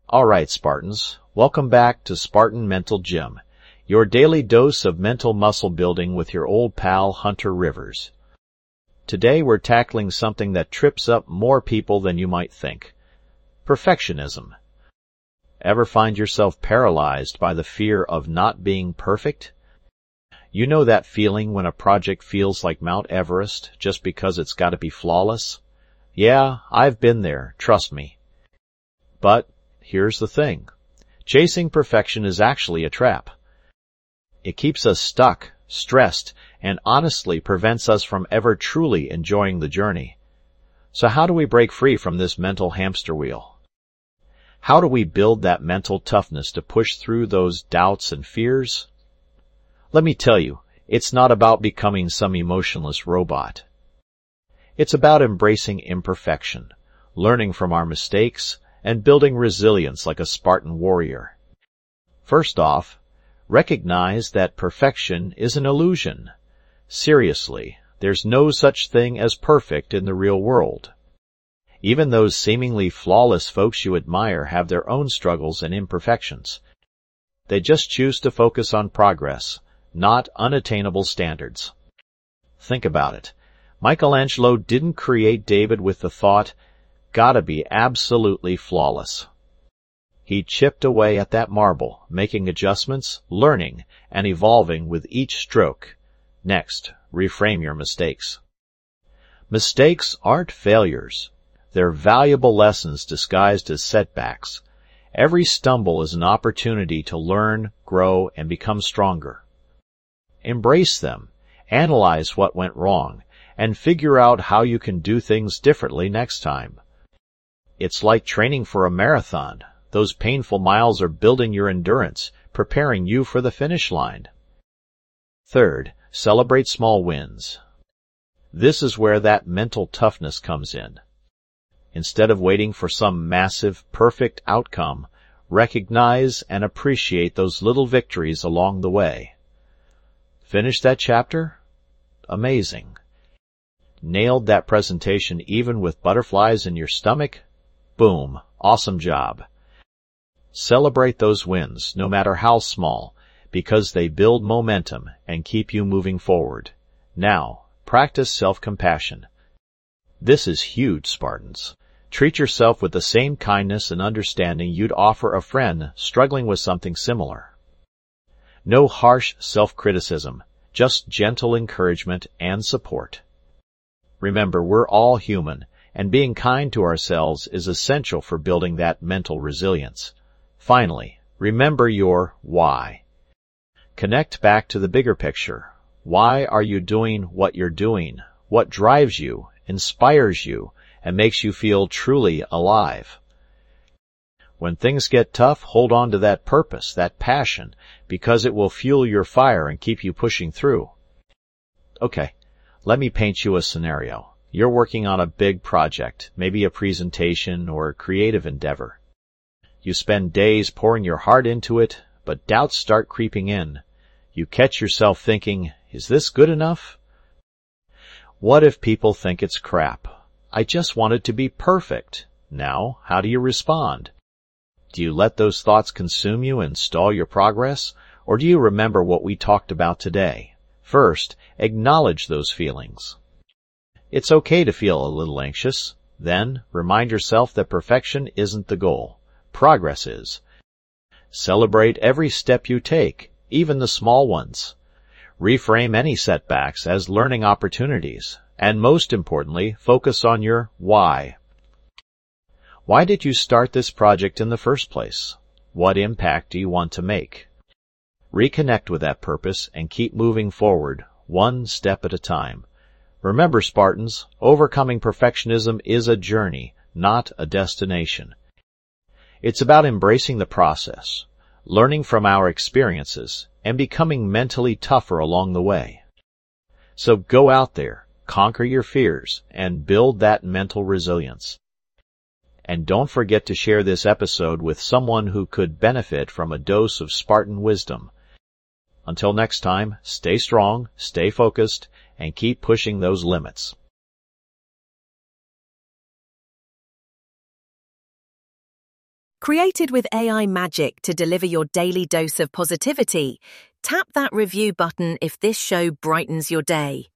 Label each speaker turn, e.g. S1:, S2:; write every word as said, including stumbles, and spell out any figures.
S1: All right, Spartans, welcome back to Spartan Mental Gym, your daily dose of mental muscle building with your old pal Hunter Rivers. Today we're tackling something that trips up more people than you might think. Perfectionism. Ever find yourself paralyzed by the fear of not being perfect? You know that feeling when a project feels like Mount Everest just because it's got to be flawless? Yeah, I've been there, trust me. But here's the thing. Chasing perfection is actually a trap. It keeps us stuck, stressed, and honestly prevents us from ever truly enjoying the journey. So how do we break free from this mental hamster wheel? How do we build that mental toughness to push through those doubts and fears? Let me tell you, it's not about becoming some emotionless robot. It's about embracing imperfection, learning from our mistakes, and building resilience like a Spartan warrior. First off, recognize that perfection is an illusion. Seriously, there's no such thing as perfect in the real world. Even those seemingly flawless folks you admire have their own struggles and imperfections. They just choose to focus on progress, not unattainable standards. Think about it. Michelangelo didn't create David with the thought, gotta be absolutely flawless. He chipped away at that marble, making adjustments, learning, and evolving with each stroke. Next, reframe your mistakes. Mistakes aren't failures. They're valuable lessons disguised as setbacks. Every stumble is an opportunity to learn, grow, and become stronger. Embrace them, analyze what went wrong, and figure out how you can do things differently next time. It's like training for a marathon. Those painful miles are building your endurance, preparing you for the finish line. Third, celebrate small wins. This is where that mental toughness comes in. Instead of waiting for some massive, perfect outcome, recognize and appreciate those little victories along the way. Finish that chapter? Amazing. Nailed that presentation even with butterflies in your stomach? Boom. Awesome job. Celebrate those wins, no matter how small, because they build momentum and keep you moving forward. Now, practice self-compassion. This is huge, Spartans. Treat yourself with the same kindness and understanding you'd offer a friend struggling with something similar. No harsh self-criticism, just gentle encouragement and support. Remember, we're all human, and being kind to ourselves is essential for building that mental resilience. Finally, remember your why. Connect back to the bigger picture. Why are you doing what you're doing? What drives you, inspires you, and makes you feel truly alive? When things get tough, hold on to that purpose, that passion, because it will fuel your fire and keep you pushing through. Okay, let me paint you a scenario. You're working on a big project, maybe a presentation or a creative endeavor. You spend days pouring your heart into it, but doubts start creeping in. You catch yourself thinking, is this good enough? What if people think it's crap? I just want it to be perfect. Now, how do you respond? Do you let those thoughts consume you and stall your progress, or do you remember what we talked about today? First, acknowledge those feelings. It's okay to feel a little anxious. Then, remind yourself that perfection isn't the goal. Progress is. Celebrate every step you take, even the small ones. Reframe any setbacks as learning opportunities, and most importantly, focus on your why. Why did you start this project in the first place? What impact do you want to make? Reconnect with that purpose and keep moving forward, one step at a time. Remember, Spartans, overcoming perfectionism is a journey, not a destination. It's about embracing the process, learning from our experiences, and becoming mentally tougher along the way. So go out there, conquer your fears, and build that mental resilience. And don't forget to share this episode with someone who could benefit from a dose of Spartan wisdom. Until next time, stay strong, stay focused, and keep pushing those limits.
S2: Created with A I magic to deliver your daily dose of positivity, tap that review button if this show brightens your day.